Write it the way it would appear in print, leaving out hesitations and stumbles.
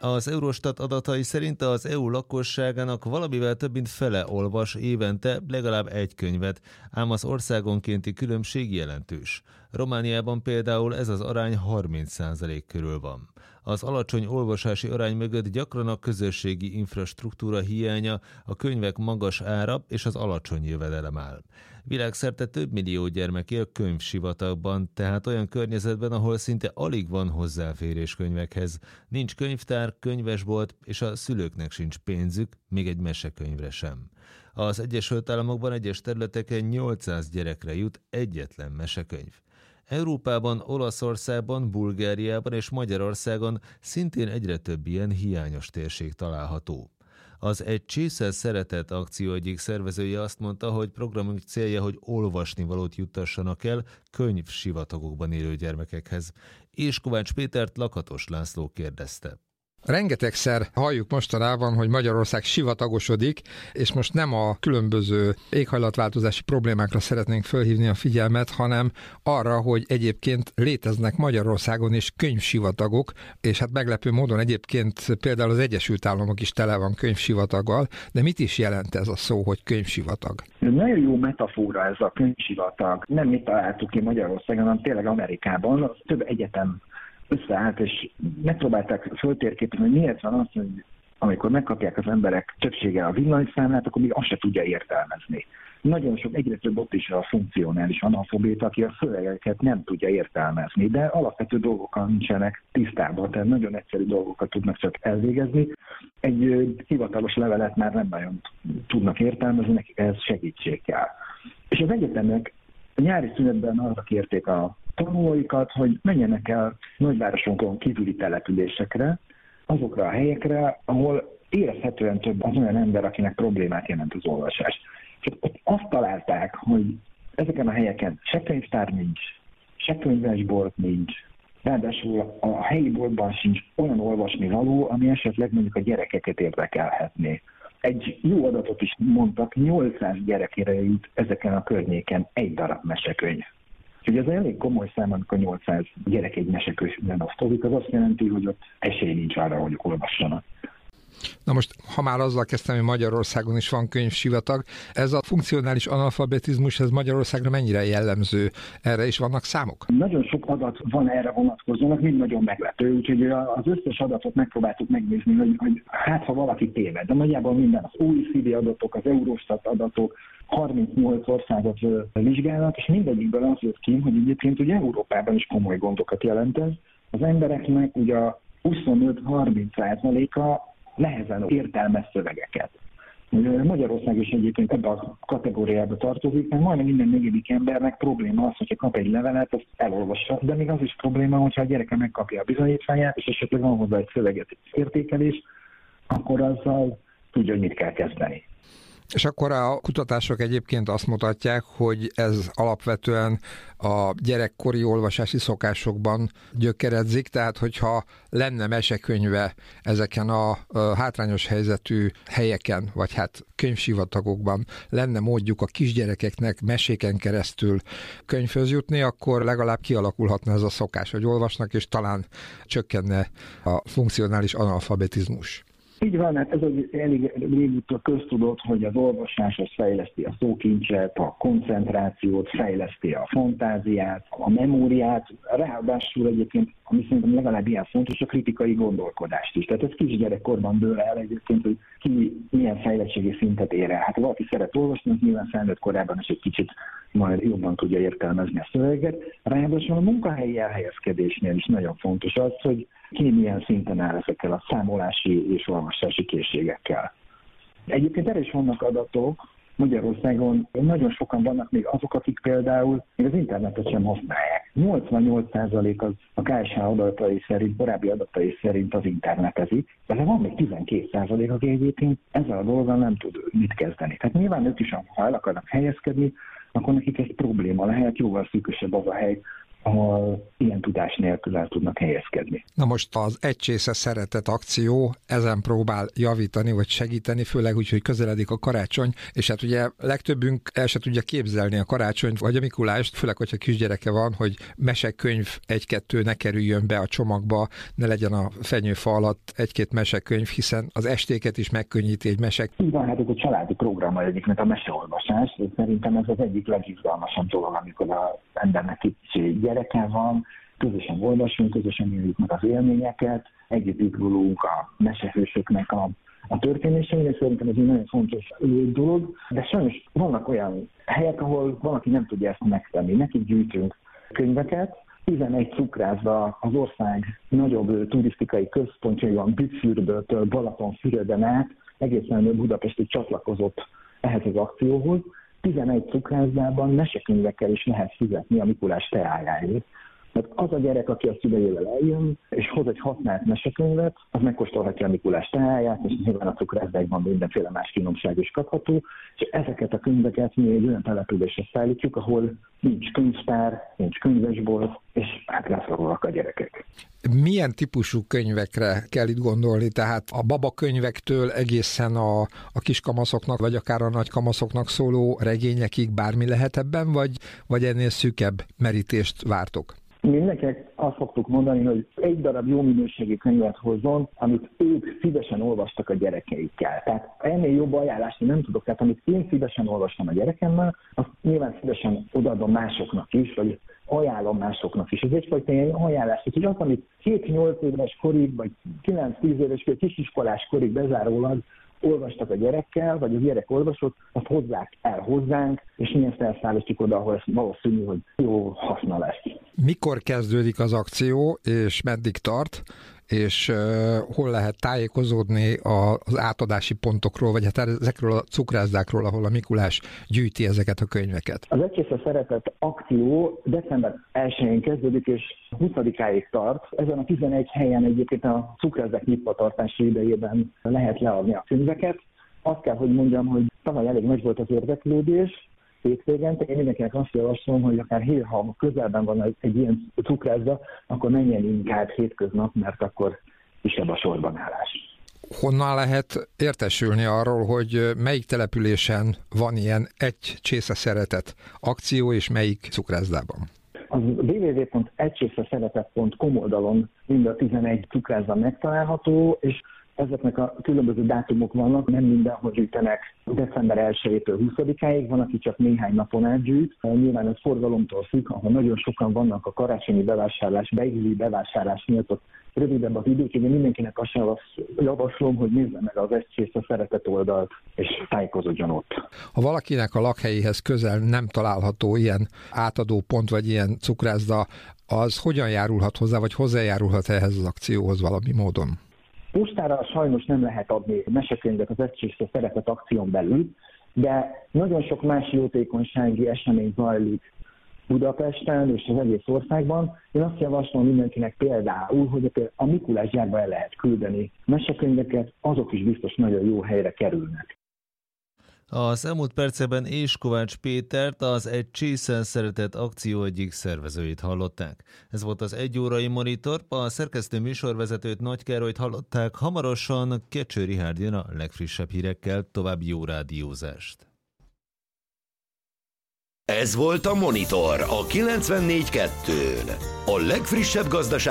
Az Eurostat adatai szerint az EU lakosságának valamivel több mint fele olvas évente legalább egy könyvet, ám az országonkénti különbség jelentős. Romániában például ez az arány 30% körül van. Az alacsony olvasási arány mögött gyakran a közösségi infrastruktúra hiánya, a könyvek magas ára és az alacsony jövedelem áll. Világszerte több millió gyermek él könyvsivatagban, tehát olyan környezetben, ahol szinte alig van hozzáférés könyvekhez. Nincs könyvtár, könyvesbolt, és a szülőknek sincs pénzük, még egy mesekönyvre sem. Az Egyesült Államokban egyes területeken 800 gyerekre jut egyetlen mesekönyv. Európában, Olaszországban, Bulgáriában és Magyarországon szintén egyre több ilyen hiányos térség található. Az Egy csésze szeretet akció egyik szervezője azt mondta, hogy programunk célja, hogy olvasnivalót juttassanak el könyvsivatagokban élő gyermekekhez. És Kovács Pétert Lakatos László kérdezte. Rengetegszer halljuk mostanában, hogy Magyarország sivatagosodik, és most nem a különböző éghajlatváltozási problémákra szeretnénk fölhívni a figyelmet, hanem arra, hogy egyébként léteznek Magyarországon is könyvsivatagok, és hát meglepő módon egyébként például az Egyesült Államok is tele van könyvsivataggal, de mit is jelent ez a szó, hogy könyvsivatag? Nagyon jó metafora ez a könyvsivatag. Nem mi találtuk ki Magyarországon, hanem tényleg Amerikában. Több egyetem összeállt, és megpróbálták föltérképezni, hogy miért van az, hogy amikor megkapják az emberek többsége a villanyszámlát, akkor még azt se tudja értelmezni. Nagyon sok, egyre több ott is a funkcionális analfabéta, aki a szövegeket nem tudja értelmezni, de alapvető dolgokkal nincsenek tisztában, tehát nagyon egyszerű dolgokat tudnak csak elvégezni. Egy hivatalos levelet már nem nagyon tudnak értelmezni, nekik ehhez segítség kell. És az egyetemek a nyári szünetben arra kérték a tanulóikat, hogy menjenek el nagyvárosokon kívüli településekre, azokra a helyekre, ahol érezhetően több az olyan ember, akinek problémát jelent az olvasás. Csak ott azt találták, hogy ezeken a helyeken se könyvtár nincs, se könyvesbolt nincs, ráadásul a helyi boltban sincs olyan olvasnivaló, ami esetleg mondjuk a gyerekeket érdekelhetné. Egy jó adatot is mondtak, 800 gyerekére jut ezeken a környéken egy darab mesekönyv. Úgyhogy ez elég komoly szám, amikor 800 gyerek egy mesekönyvben osztozik, az azt jelenti, hogy ott esély nincs arra, hogy olvassanak. Na most, ha már azzal kezdtem, hogy Magyarországon is van könyvsivatag, ez a funkcionális analfabetizmus, ez Magyarországra mennyire jellemző? Erre is vannak számok? Nagyon sok adat van erre vonatkozónak, mind nagyon meglepő, úgyhogy az összes adatot megpróbáltuk megnézni, hogy hát ha valaki téved, de nagyjából minden, az OECD adatok, az Eurostat adatok, 38 országot vizsgálnak, és mindegyikből az jött ki, hogy egyébként ugye Európában is komoly gondokat jelent ez. Az embereknek ugye a 25-30%-a nehezen értelmez szövegeket. Magyarország is egyébként ebbe a kategóriába tartozik, mert majdnem minden negyedik embernek probléma az, hogyha kap egy levelet, azt elolvassa, de még az is probléma, hogyha a gyereke megkapja a bizonyítványát, és esetleg van hozzá egy szöveget, értékelés, akkor azzal tudja, hogy mit kell kezdeni. És akkor a kutatások egyébként azt mutatják, hogy ez alapvetően a gyerekkori olvasási szokásokban gyökeredzik, tehát hogyha lenne mesekönyve ezeken a hátrányos helyzetű helyeken, vagy hát könyvsivatagokban lenne módjuk a kisgyerekeknek meséken keresztül könyvhöz jutni, akkor legalább kialakulhatna ez a szokás, hogy olvasnak, és talán csökkenne a funkcionális analfabetizmus. Így van, hát ez az elég régóta köztudott, hogy az olvasás az fejleszti a szókincset, a koncentrációt, fejleszti a fantáziát, a memóriát, ráadásul egyébként, ami szerintem legalább ilyen fontos, a kritikai gondolkodást is. Tehát ez kisgyerekkorban dől el egyébként, hogy ki milyen fejlettségi szintet ér el. Hát ha valaki szeret olvasni, az nyilván felnőtt korában is egy kicsit majd jobban tudja értelmezni a szöveget. Ráadásul a munkahelyi elhelyezkedésnél is nagyon fontos az, hogy ki milyen szinten áll ezekkel a számolási és olvasási készségekkel. Egyébként erre is vannak adatok. Magyarországon nagyon sokan vannak még azok, akik például még az internetet sem használják. 88% az a KSH adatai szerint, korábbi adatai szerint az internetezik, de van még 12%, aki egyébként ezzel a dologgal nem tud mit kezdeni. Tehát nyilván ők is, ha el akarnak helyezkedni, akkor nekik ez probléma lehet, jóval szűkösebb az a hely, ahol ilyen tudás nélkül el tudnak helyezkedni. Na most az Egy csésze szeretet akció ezen próbál javítani, vagy segíteni, főleg úgy, hogy közeledik a karácsony, és hát ugye legtöbbünk el se tudja képzelni a karácsonyt, vagy a Mikulást, főleg, hogyha kisgyereke van, hogy mesekönyv egy-kettő ne kerüljön be a csomagba, ne legyen a fenyőfa alatt egy-két mesekönyv, hiszen az estéket is megkönnyíti egy mesek. Így van, hát ez a családi program egyiknek a meseolvasás, és szerintem ez az egyik legizgalmasabb dolog, amikor az embernek kicsi gyereke van, közösen olvasunk, közösen éljük meg az élményeket, együtt izgulunk a mesehősöknek a történésein, és szerintem ez egy nagyon fontos dolog, de sajnos vannak olyan helyek, ahol valaki nem tudja ezt megtenni. Nekik gyűjtünk könyveket, 11 cukrászda az ország nagyobb turisztikai központjaiban, Bükkfürdőtől Balatonfüreden át, egészen Budapestig csatlakozott ehhez az akcióhoz. 11 cukrászdában mesekönyvekkel is lehet fizetni a Mikulás teájáért. Tehát az a gyerek, aki a szüleivel eljön, és hoz egy használt mesekönyvet, az megkóstolhatja a Mikulás teáját, és nyilván a cukrászdákban mindenféle más finomság is kapható, és ezeket a könyveket mi egy olyan településre szállítjuk, ahol nincs könyvtár, nincs könyvesbolt, és hát rászorulnak a gyerekek. Milyen típusú könyvekre kell itt gondolni? Tehát a babakönyvektől egészen a kiskamaszoknak, vagy akár a nagykamaszoknak szóló regényekig bármi lehet ebben, vagy ennél szűkebb merítést vártok? Mindenkinek azt szoktuk mondani, hogy egy darab jó minőségi könyvet hozzon, amit ők szívesen olvastak a gyerekeikkel. Tehát ennél jobb ajánlást nem tudok. Tehát amit én szívesen olvastam a gyerekemmel, azt nyilván szívesen odaadom másoknak is, vagy ajánlom másoknak is. Ez egyfajta ilyen ajánlás, hogy az, amit 7-8 éves korig, vagy 9-10 éves korig, kisiskolás korig bezárólag olvastak a gyerekkel, vagy a gyerek olvasott, azt hozzák el hozzánk, és mi ezt elszállítjuk oda, ahol ez valószínű, hogy jó haszna lesz. Mikor kezdődik az akció, és meddig tart, és hol lehet tájékozódni az átadási pontokról, vagy hát ezekről a cukrászdákról, ahol a Mikulás gyűjti ezeket a könyveket? Az Egy csésze szeretet akció december 1-én kezdődik, és 20-áig tart. Ezen a 11 helyen egyébként a cukrászdák nyitvatartási idejében lehet leadni a könyveket. Azt kell, hogy mondjam, hogy tavaly elég nagy volt az érdeklődés, hétvégente. Én mindenkinek azt javaslom, hogy akár ha közelben van egy ilyen cukrászda, akkor menjen inkább hétköznap, mert akkor kisebb a sorban állás. Honnan lehet értesülni arról, hogy melyik településen van ilyen Egy csésze szeretet akció, és melyik cukrászdában? Az www.egycsészeszeretet.com oldalon mind a 11 cukrászda megtalálható, és ezeknek a különböző dátumok vannak, nem mindenhol gyűjtenek december 1-től 20-áig, van, aki csak néhány napon át gyűjt. Nyilván ez forgalomtól függ, ahol nagyon sokan vannak a karácsonyi bevásárlás, beillő bevásárlás miatt, ott rövidebb az idő, úgyhogy mindenkinek azt javaslom, hogy nézze meg az Egy csésze szeretet oldalt, és tájékozódjon ott. Ha valakinek a lakhelyéhez közel nem található ilyen átadó pont, vagy ilyen cukrászda, az hogyan járulhat hozzá, vagy hozzájárulhat ehhez az akcióhoz valami módon? Postára sajnos nem lehet adni mesekönyvet az Egy csésze szeretet akción belül, de nagyon sok más jótékonysági esemény zajlik Budapesten és az egész országban. Én azt javaslom mindenkinek például, hogy a Mikulás gyárba el lehet küldeni mesekönyveket, azok is biztos nagyon jó helyre kerülnek. Az elmúlt perceben Kovács Pétert, az Egy csésze szeretet akció egyik szervezőit hallották. Ez volt az egyórai Monitor, a szerkesztő műsorvezetőt Nagy Károlyt hallották, hamarosan Kecső Richárd jön a legfrissebb hírekkel, további jó rádiózást. Ez volt a Monitor a 94.2-n. A legfrissebb gazdasági